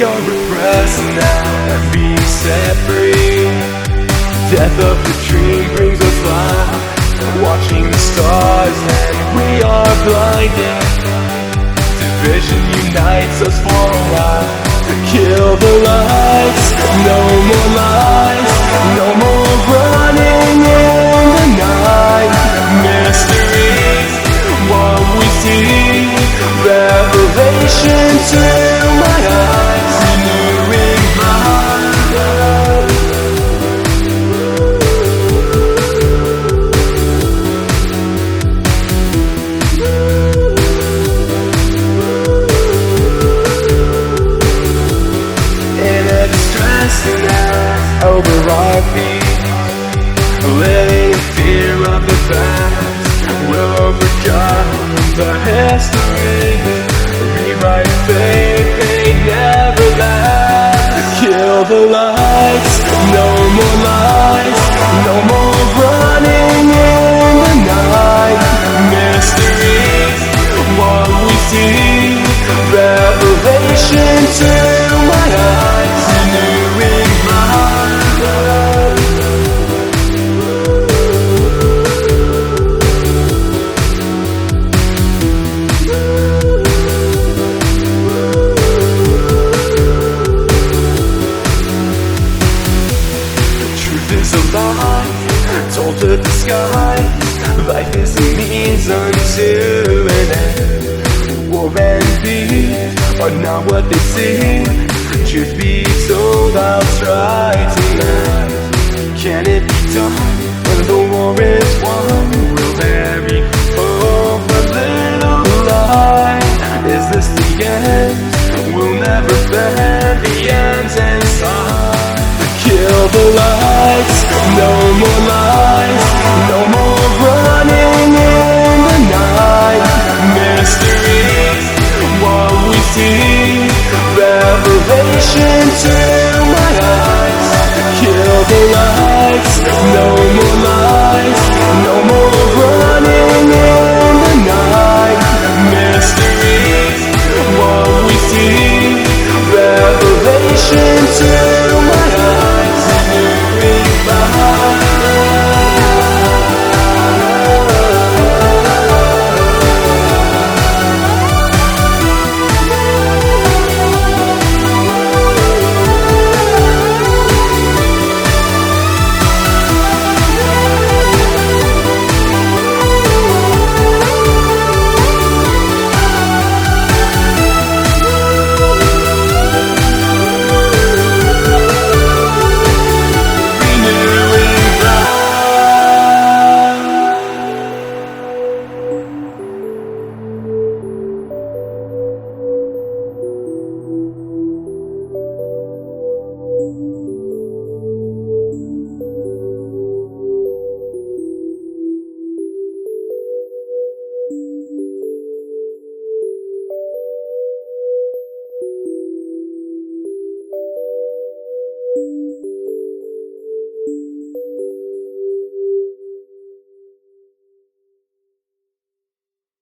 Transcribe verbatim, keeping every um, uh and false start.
We are repressed now, being set free. Death of the dream brings us life, watching the stars and we are blinded. Division unites us for a while. Kill the lights, no more lies, no more running in the night. Mysteries, what we see, revelation to my eyes, renewing my love. Over our feet, living in fear of the past. We'll overcome the history, rewrite fate, they never last. Kill the lights, no more lies, no more running in the night. Mysteries, what we see, revelation to my eyes, renewing my told to the sky, life is a means unto an end. War and peace are not what they seem. Truth be told, I'll try tonight. Can it be done when the war is won? Will there be hope, a little light? Is this the end? We'll never bend the ends inside. Kill the lights, no more lies, no more running in the night. Mysteries, what we see, revelation to my eyes. Kill the lights, no more lies, no more running in the night. Mysteries, what we see, revelation to my eyes. Thank you.